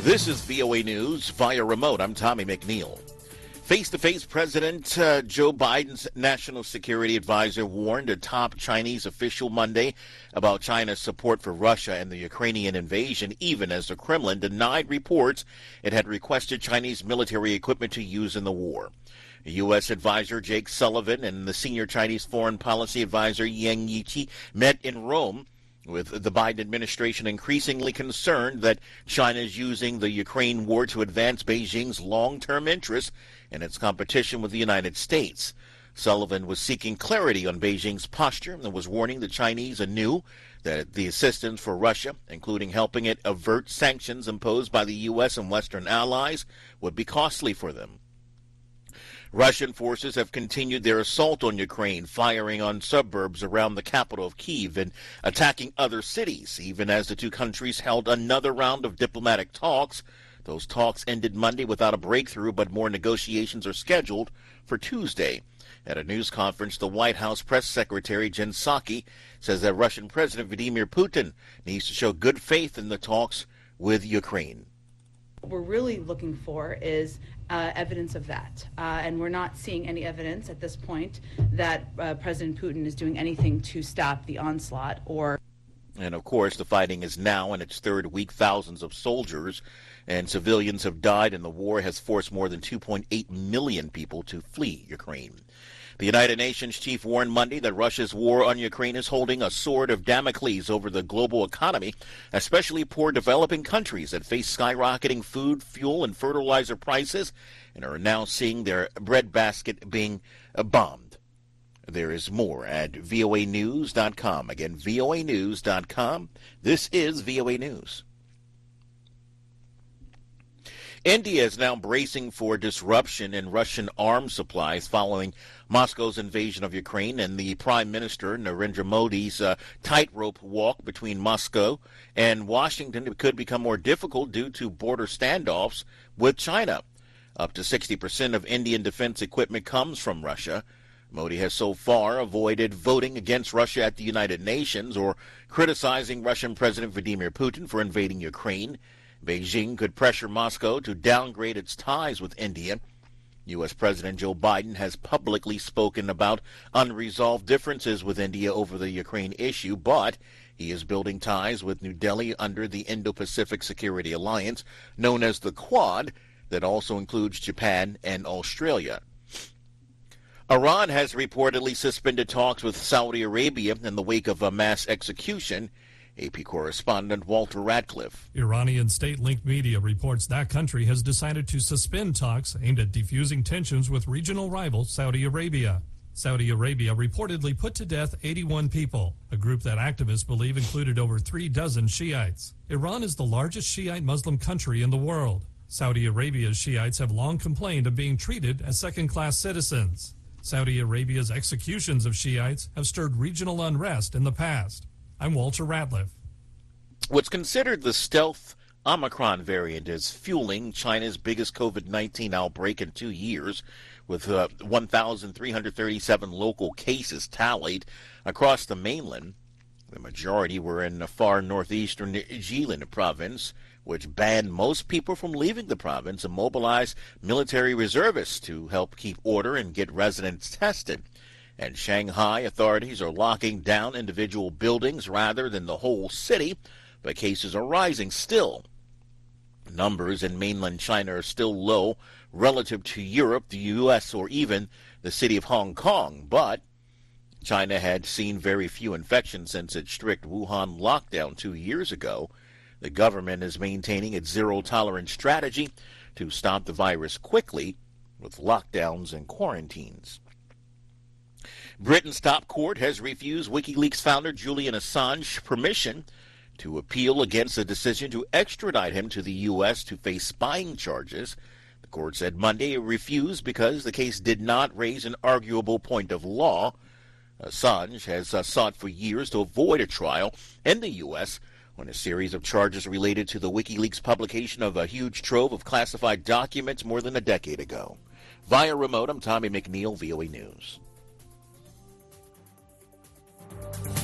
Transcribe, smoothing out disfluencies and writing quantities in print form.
This is VOA News via remote. I'm Tommy McNeil. Face-to-face, President Joe Biden's national security advisor warned a top Chinese official Monday about China's support for Russia and the Ukrainian invasion, even as the Kremlin denied reports it had requested Chinese military equipment to use in the war. U.S. advisor Jake Sullivan and the senior Chinese foreign policy advisor Yang Jiechi met in Rome, with the Biden administration increasingly concerned that China is using the Ukraine war to advance Beijing's long-term interests in its competition with the United States. Sullivan was seeking clarity on Beijing's posture and was warning the Chinese anew that the assistance for Russia, including helping it avert sanctions imposed by the U.S. and Western allies, would be costly for them. Russian forces have continued their assault on Ukraine, firing on suburbs around the capital of Kyiv and attacking other cities, even as the two countries held another round of diplomatic talks. Those talks ended Monday without a breakthrough, but more negotiations are scheduled for Tuesday. At a news conference, the White House press secretary Jen Psaki says that Russian President Vladimir Putin needs to show good faith in the talks with Ukraine. What we're really looking for is evidence of that. And we're not seeing any evidence at this point that President Putin is doing anything to stop the onslaught or... And, of course, the fighting is now in its third week. Thousands of soldiers and civilians have died, and the war has forced more than 2.8 million people to flee Ukraine. The United Nations chief warned Monday that Russia's war on Ukraine is holding a sword of Damocles over the global economy, especially poor developing countries that face skyrocketing food, fuel, and fertilizer prices and are now seeing their breadbasket being bombed. There is more at voanews.com. Again, voanews.com. This is VOA News. India is now bracing for disruption in Russian arms supplies following Moscow's invasion of Ukraine and the Prime Minister Narendra Modi's tightrope walk between Moscow and Washington could become more difficult due to border standoffs with China. Up to 60% of Indian defense equipment comes from Russia. Modi has so far avoided voting against Russia at the United Nations or criticizing Russian President Vladimir Putin for invading Ukraine. Beijing could pressure Moscow to downgrade its ties with India. U.S. President Joe Biden has publicly spoken about unresolved differences with India over the Ukraine issue, but he is building ties with New Delhi under the Indo-Pacific Security Alliance, known as the Quad, that also includes Japan and Australia. Iran has reportedly suspended talks with Saudi Arabia in the wake of a mass execution. AP correspondent Walter Ratcliffe. Iranian state-linked media reports that country has decided to suspend talks aimed at defusing tensions with regional rival Saudi Arabia. Saudi Arabia reportedly put to death 81 people, a group that activists believe included over 36 Shiites. Iran is the largest Shiite Muslim country in the world. Saudi Arabia's Shiites have long complained of being treated as second-class citizens. Saudi Arabia's executions of Shiites have stirred regional unrest in the past. I'm Walter Ratliff. What's considered the stealth Omicron variant is fueling China's biggest COVID-19 outbreak in 2 years, with 1,337 local cases tallied across the mainland. The majority were in the far northeastern Jilin province, which banned most people from leaving the province and mobilized military reservists to help keep order and get residents tested. And Shanghai authorities are locking down individual buildings rather than the whole city, but cases are rising still. Numbers in mainland China are still low relative to Europe, the U.S., or even the city of Hong Kong, but China had seen very few infections since its strict Wuhan lockdown 2 years ago. The government is maintaining its zero-tolerance strategy to stop the virus quickly with lockdowns and quarantines. Britain's top court has refused WikiLeaks founder Julian Assange permission to appeal against the decision to extradite him to the U.S. to face spying charges. The court said Monday it refused because the case did not raise an arguable point of law. Assange has sought for years to avoid a trial in the U.S. on a series of charges related to the WikiLeaks publication of a huge trove of classified documents more than a decade ago. Via remote, I'm Tommy McNeil, VOA News.